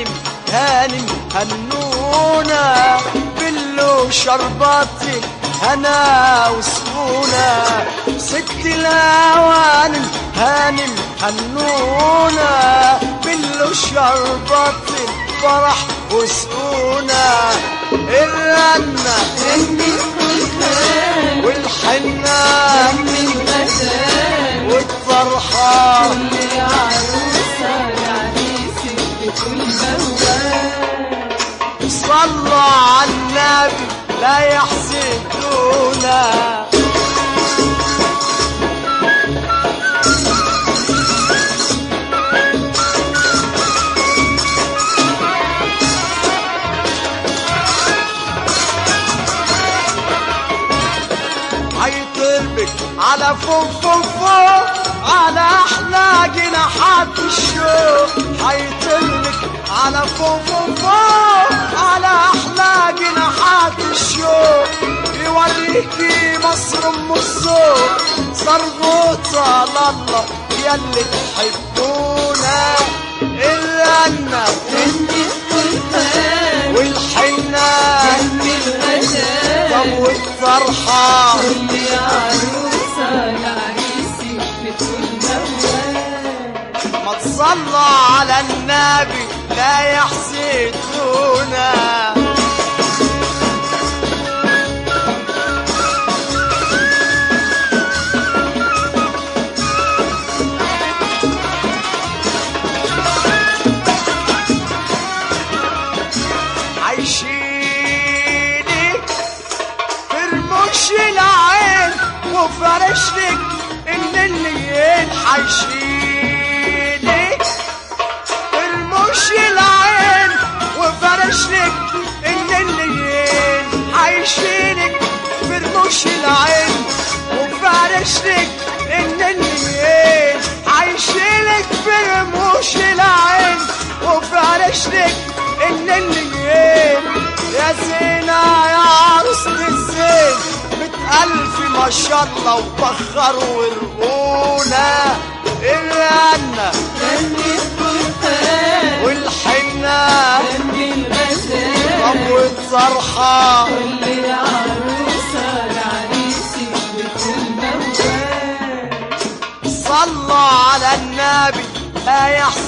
هانم هانم هنونا بلو شرباتي هنا وسكونة ست الهوانم هانم هنونا بلو شرباتي فرح وسكونة الرنة والحنة والفرحة كل عروسة لعريسك بكل بواب صلوا على النبي لا يحسدونا هيطربك على فوق فوق فوق على احلى جناحات الشوق هيطربك على فوق فوق فوق على احلى جناحات الشوق يوريكي مصر ام الذوق صرغوطة لله ياللي تحبونا الرنة والحنة طب والفرحة كل عروسة لعريسك بكل بواب ما تصلى على النبي لا يحسدونا عايشينك في رموش العين وفرشلك الليل عايشينك في رموش العين وفرشلك الليل عايشينك في رموش العين وفرشلك الليل عايشينك في رموش العين وفرشلك الليل يا زينة يا عروسة الزين 100,000 ما شاء الله وبخر ورقونا الرنة والحنة طب والفرحة كل عروسة لعريسك بكل بواب صلى على النبي لا يحسن